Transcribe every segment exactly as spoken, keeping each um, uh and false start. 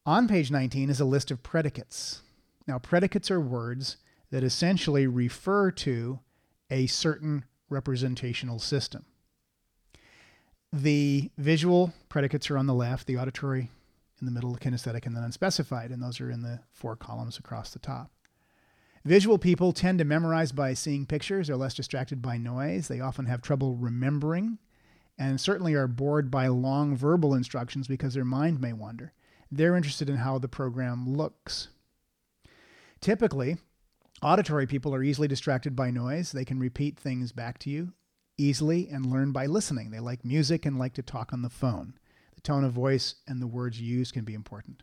On page nineteen is a list of predicates. Now, predicates are words that essentially refer to a certain representational system. The visual predicates are on the left, the auditory in the middle, the kinesthetic, and then unspecified, and those are in the four columns across the top. Visual people tend to memorize by seeing pictures. They're less distracted by noise. They often have trouble remembering and certainly are bored by long verbal instructions because their mind may wander. They're interested in how the program looks. Typically, auditory people are easily distracted by noise. They can repeat things back to you easily and learn by listening. They like music and like to talk on the phone. The tone of voice and the words used can be important.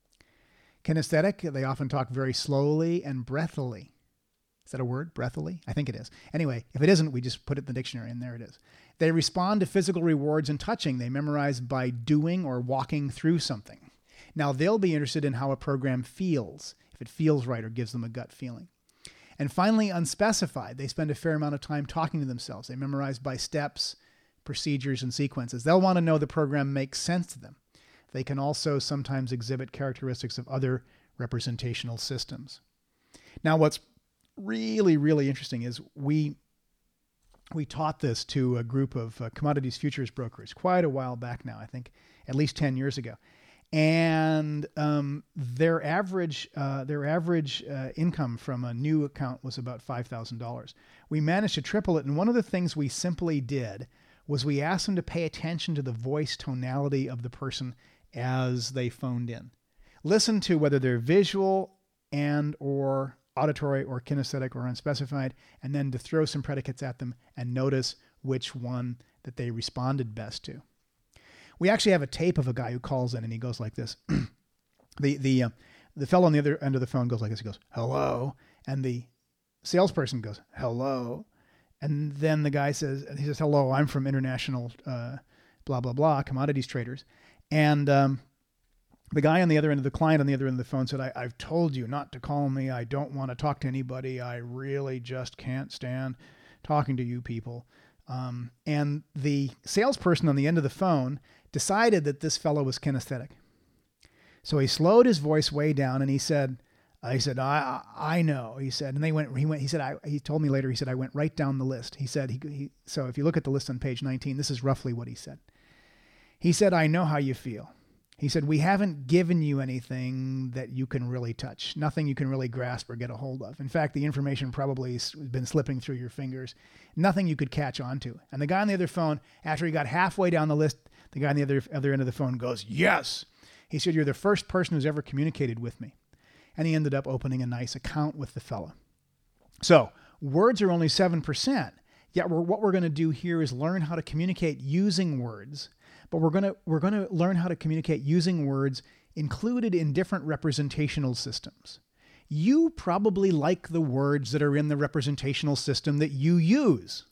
Kinesthetic, they often talk very slowly and breathily. Is that a word? Breathily? I think it is. Anyway, if it isn't, we just put it in the dictionary and there it is. They respond to physical rewards and touching. They memorize by doing or walking through something. Now, they'll be interested in how a program feels, if it feels right or gives them a gut feeling. And finally, unspecified. They spend a fair amount of time talking to themselves. They memorize by steps, procedures, and sequences. They'll want to know the program makes sense to them. They can also sometimes exhibit characteristics of other representational systems. Now, what's really, really interesting is we we taught this to a group of uh, commodities futures brokers quite a while back now, I think at least ten years ago. And um, their average uh, their average uh, income from a new account was about five thousand dollars. We managed to triple it, and one of the things we simply did was we asked them to pay attention to the voice tonality of the person as they phoned in. Listen to whether they're visual and or auditory or kinesthetic or unspecified, and then to throw some predicates at them and notice which one that they responded best to. We actually have a tape of a guy who calls in and he goes like this. the the uh, the fellow on the other end of the phone goes like this. He goes, hello. And the salesperson goes, hello. And then the guy says, he says, hello, I'm from International uh, blah, blah, blah, commodities traders. And um, the guy on the other end of the client on the other end of the phone said, I, I've told you not to call me. I don't want to talk to anybody. I really just can't stand talking to you people. Um, and the salesperson on the end of the phone decided that this fellow was kinesthetic. So he slowed his voice way down and he said, I said, I, I know, he said, and they went, he went, he said, I, he told me later, he said, I went right down the list. He said, he, he, so if you look at the list on page nineteen, this is roughly what he said. He said, I know how you feel. He said, we haven't given you anything that you can really touch, nothing you can really grasp or get a hold of. In fact, the information probably has been slipping through your fingers, nothing you could catch on to. And the guy on the other phone, after he got halfway down the list, the guy on the other, other end of the phone goes, yes. He said, you're the first person who's ever communicated with me. And he ended up opening a nice account with the fella. So words are only seven percent. Yet we're, what we're going to do here is learn how to communicate using words. But we're going to we're going to learn how to communicate using words included in different representational systems. You probably like the words that are in the representational system that you use.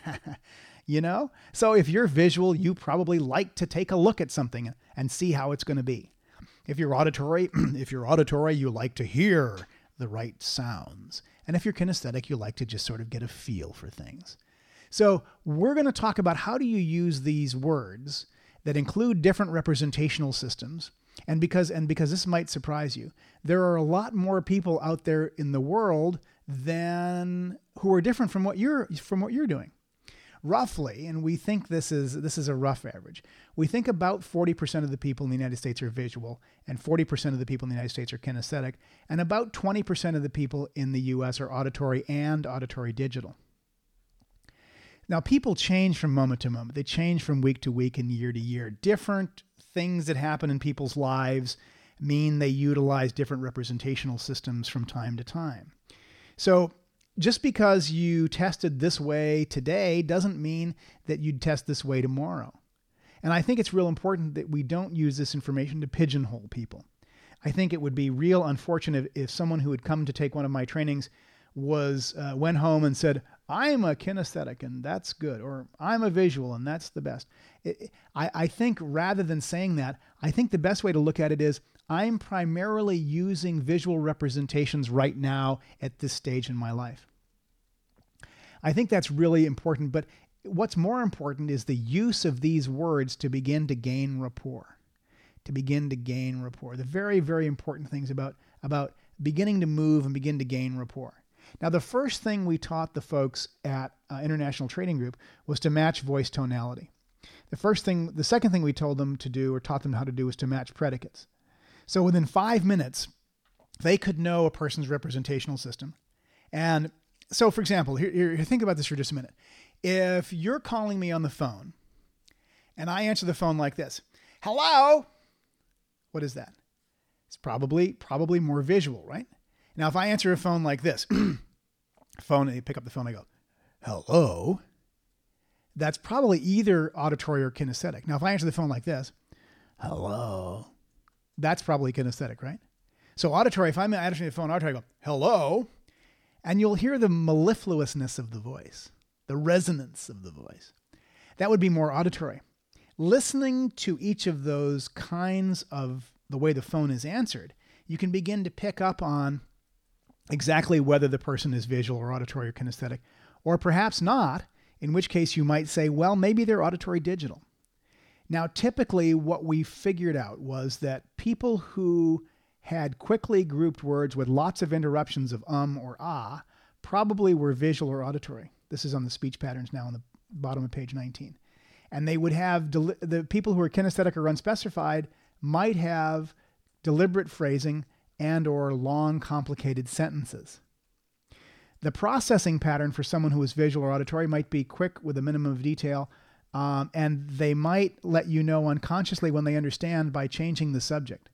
You know? So if you're visual, you probably like to take a look at something and see how it's going to be. If you're auditory, if you're auditory, you like to hear the right sounds. And if you're kinesthetic, you like to just sort of get a feel for things. So we're going to talk about how do you use these words that include different representational systems. And because, and because this might surprise you, there are a lot more people out there in the world than who are different from what you're, from what you're doing. Roughly, and we think this is this is a rough average, we think about forty percent of the people in the United States are visual, and forty percent of the people in the United States are kinesthetic, and about twenty percent of the people in the U S are auditory and auditory digital. Now, people change from moment to moment. They change from week to week and year to year. Different things that happen in people's lives mean they utilize different representational systems from time to time. So just because you tested this way today doesn't mean that you'd test this way tomorrow. And I think it's real important that we don't use this information to pigeonhole people. I think it would be real unfortunate if someone who had come to take one of my trainings was uh, went home and said, I'm a kinesthetic and that's good, or I'm a visual and that's the best. It, I, I think rather than saying that, I think the best way to look at it is I'm primarily using visual representations right now at this stage in my life. I think that's really important, but what's more important is the use of these words to begin to gain rapport, to begin to gain rapport. The very, very important things about, about beginning to move and begin to gain rapport. Now, the first thing we taught the folks at uh, International Trading Group was to match voice tonality. The first thing, the second thing we told them to do or taught them how to do was to match predicates. So within five minutes, they could know a person's representational system. And so, for example, here, here, think about this for just a minute. If you're calling me on the phone and I answer the phone like this, hello, what is that? It's probably, probably more visual, right? Now, if I answer a phone like this, phone, and you pick up the phone, I go, hello. That's probably either auditory or kinesthetic. Now, if I answer the phone like this, hello, that's probably kinesthetic, right? So auditory, if I'm answering the phone auditory, I go, hello, and you'll hear the mellifluousness of the voice, the resonance of the voice. That would be more auditory. Listening to each of those kinds of the way the phone is answered, you can begin to pick up on exactly whether the person is visual or auditory or kinesthetic, or perhaps not, in which case you might say, well, maybe they're auditory digital. Now, typically what we figured out was that people who had quickly grouped words with lots of interruptions of um or ah probably were visual or auditory. This is on the speech patterns now on the bottom of page nineteen. And they would have, deli- the people who are kinesthetic or unspecified might have deliberate phrasing and or long, complicated sentences. The processing pattern for someone who is visual or auditory might be quick with a minimum of detail, um, and they might let you know unconsciously when they understand by changing the subject.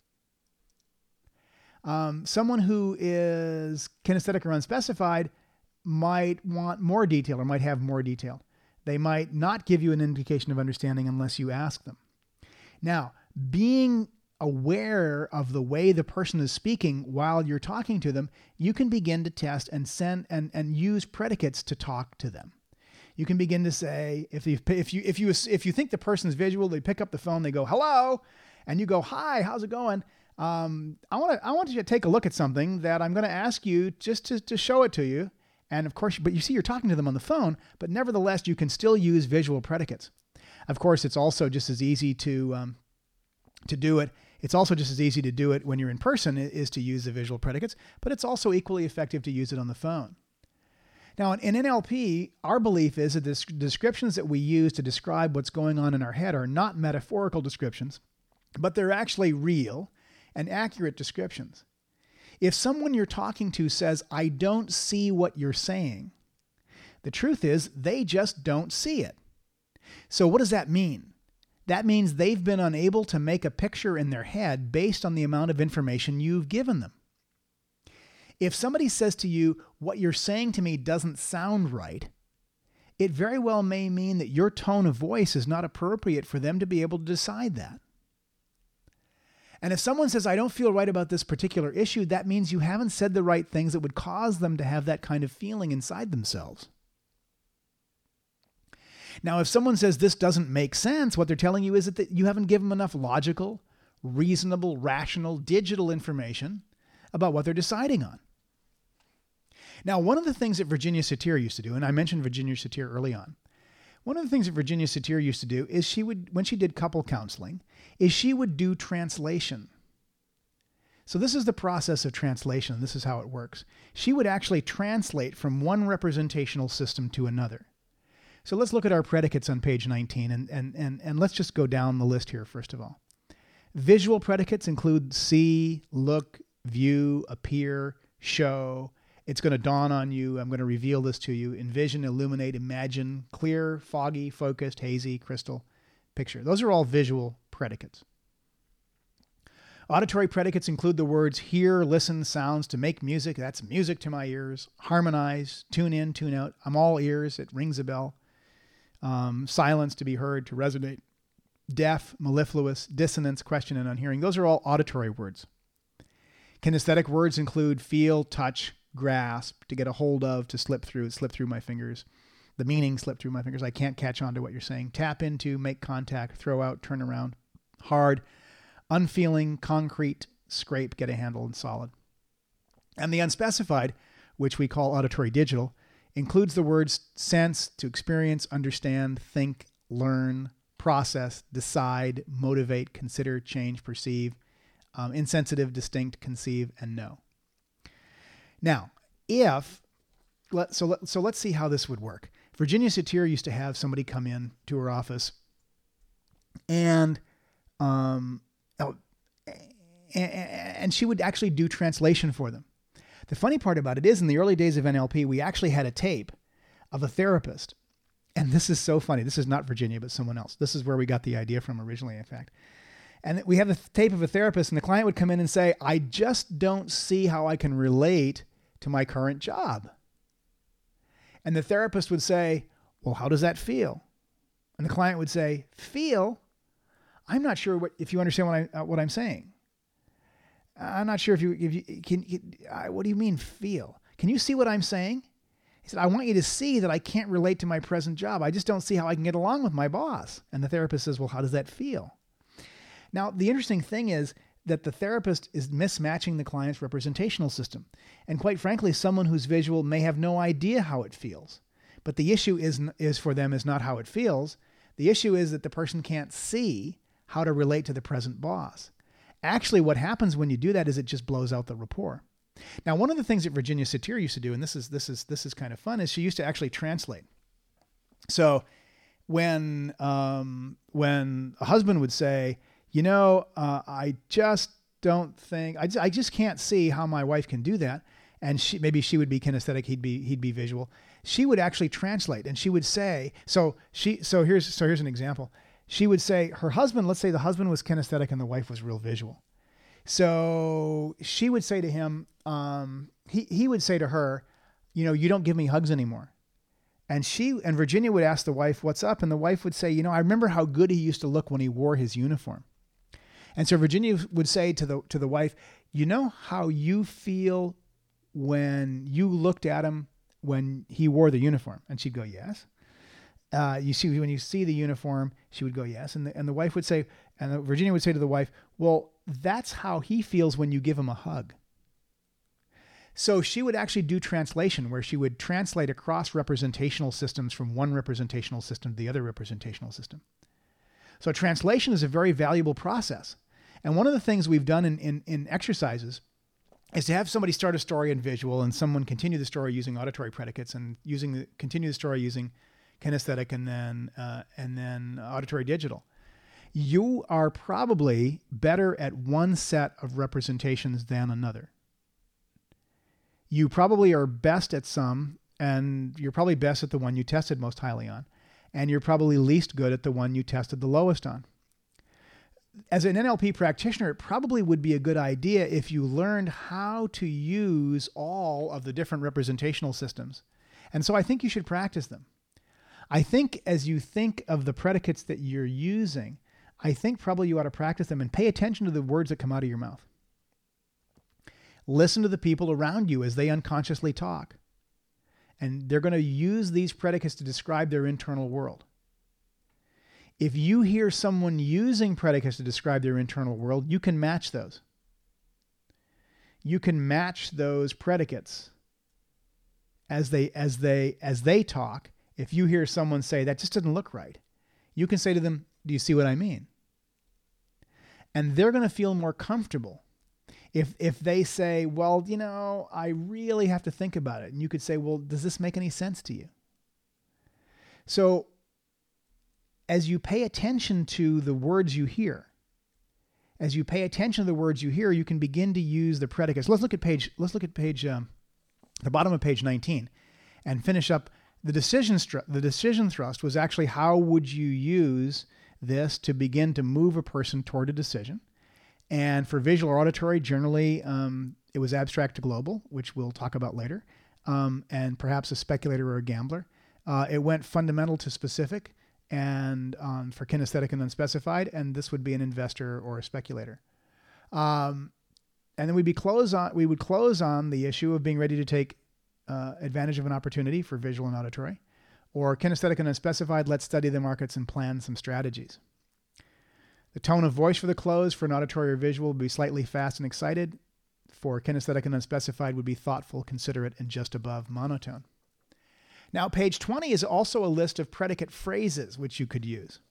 Um, someone who is kinesthetic or unspecified might want more detail or might have more detail. They might not give you an indication of understanding unless you ask them. Now, being aware of the way the person is speaking while you're talking to them, you can begin to test and send and, and use predicates to talk to them. You can begin to say, if you if you if you if you think the person is visual, they pick up the phone, they go hello, and you go hi, how's it going? Um, I want to I want you to take a look at something that I'm going to ask you just to to show it to you. And of course, but you see, you're talking to them on the phone, but nevertheless, you can still use visual predicates. Of course, it's also just as easy to um, to do it. It's also just as easy to do it when you're in person is to use the visual predicates, but it's also equally effective to use it on the phone. Now, in N L P, our belief is that the descriptions that we use to describe what's going on in our head are not metaphorical descriptions, but they're actually real and accurate descriptions. If someone you're talking to says, I don't see what you're saying, the truth is they just don't see it. So what does that mean? That means they've been unable to make a picture in their head based on the amount of information you've given them. If somebody says to you, what you're saying to me doesn't sound right, it very well may mean that your tone of voice is not appropriate for them to be able to decide that. And if someone says, I don't feel right about this particular issue, that means you haven't said the right things that would cause them to have that kind of feeling inside themselves. Now, if someone says this doesn't make sense, what they're telling you is that you haven't given them enough logical, reasonable, rational, digital information about what they're deciding on. Now, one of the things that Virginia Satir used to do, and I mentioned Virginia Satir early on, one of the things that Virginia Satir used to do is she would, when she did couple counseling, is she would do translation. So this is the process of translation. This is how it works. She would actually translate from one representational system to another. So let's look at our predicates on page nineteen, and, and, and, and let's just go down the list here first of all. Visual predicates include see, look, view, appear, show. It's going to dawn on you. I'm going to reveal this to you. Envision, illuminate, imagine, clear, foggy, focused, hazy, crystal, picture. Those are all visual predicates. Auditory predicates include the words hear, listen, sounds, to make music. That's music to my ears. Harmonize, tune in, tune out. I'm all ears. It rings a bell. Um, silence, to be heard, to resonate. Deaf, mellifluous, dissonance, question, and unhearing. Those are all auditory words. Kinesthetic words include feel, touch, grasp, to get a hold of, to slip through, slip through my fingers. The meaning slip through my fingers. I can't catch on to what you're saying. Tap into, make contact, throw out, turn around. Hard, unfeeling, concrete, scrape, get a handle, and solid. And the unspecified, which we call auditory digital, includes the words sense, to experience, understand, think, learn, process, decide, motivate, consider, change, perceive, um, insensitive, distinct, conceive, and know. Now, if, let, so, let, so let's see how this would work. Virginia Satir used to have somebody come in to her office and, um, oh, and, and she would actually do translation for them. The funny part about it is in the early days of N L P, we actually had a tape of a therapist. And this is so funny. This is not Virginia, but someone else. This is where we got the idea from originally, in fact. And we have a tape of a therapist, and the client would come in and say, I just don't see how I can relate to my current job. And the therapist would say, well, how does that feel? And the client would say, feel? I'm not sure what, if you understand what, I, uh, what I'm saying. I'm not sure if you, if you can, can uh, what do you mean feel? Can you see what I'm saying? He said, I want you to see that I can't relate to my present job. I just don't see how I can get along with my boss. And the therapist says, well, how does that feel? Now, the interesting thing is that the therapist is mismatching the client's representational system. And quite frankly, someone who's visual may have no idea how it feels. But the issue is, is for them is not how it feels. The issue is that the person can't see how to relate to the present boss. Actually, what happens when you do that is it just blows out the rapport. Now, one of the things that Virginia Satir used to do, and this is this is this is kind of fun, is she used to actually translate. So when um, when a husband would say, you know, uh, I just don't think I just, I just can't see how my wife can do that, and she maybe she would be kinesthetic, he'd be he'd be visual. She would actually translate, and she would say, so she so here's so here's an example. She would say her husband, let's say the husband was kinesthetic and the wife was real visual. So she would say to him, um, he, he would say to her, you know, you don't give me hugs anymore. And she, and Virginia would ask the wife, what's up? And the wife would say, you know, I remember how good he used to look when he wore his uniform. And so Virginia would say to the, to the wife, you know how you feel when you looked at him when he wore the uniform? And she'd go, yes. Uh, you see, when you see the uniform, she would go, yes. And the, and the wife would say, and the, Virginia would say to the wife, well, that's how he feels when you give him a hug. So she would actually do translation where she would translate across representational systems from one representational system to the other representational system. So translation is a very valuable process. And one of the things we've done in, in, in exercises is to have somebody start a story in visual and someone continue the story using auditory predicates and using the, continue the story using kinesthetic and then uh, and then auditory digital. You are probably better at one set of representations than another. You probably are best at some, and you're probably best at the one you tested most highly on, and you're probably least good at the one you tested the lowest on. As an N L P practitioner, it probably would be a good idea if you learned how to use all of the different representational systems. And so I think you should practice them. I think as you think of the predicates that you're using, I think probably you ought to practice them and pay attention to the words that come out of your mouth. Listen to the people around you as they unconsciously talk. And they're going to use these predicates to describe their internal world. If you hear someone using predicates to describe their internal world, you can match those. You can match those predicates as they as they as they talk. If you hear someone say, that just doesn't look right, you can say to them, do you see what I mean? And they're going to feel more comfortable. If if they say, well, you know, I really have to think about it. And you could say, well, does this make any sense to you? So as you pay attention to the words you hear, as you pay attention to the words you hear, you can begin to use the predicates. Let's look at page, let's look at page, um, the bottom of page nineteen and finish up. The decision, stru- the decision thrust was actually how would you use this to begin to move a person toward a decision. And for visual or auditory, generally um, it was abstract to global, which we'll talk about later, um, and perhaps a speculator or a gambler. Uh, it went fundamental to specific, and um, for kinesthetic and unspecified, and this would be an investor or a speculator. Um, and then we'd be close on. We would close on the issue of being ready to take uh, advantage of an opportunity for visual and auditory, or kinesthetic and unspecified. Let's study the markets and plan some strategies. The tone of voice for the close for an auditory or visual would be slightly fast and excited. For kinesthetic and unspecified would be thoughtful, considerate, and just above monotone. Now, page twenty is also a list of predicate phrases which you could use.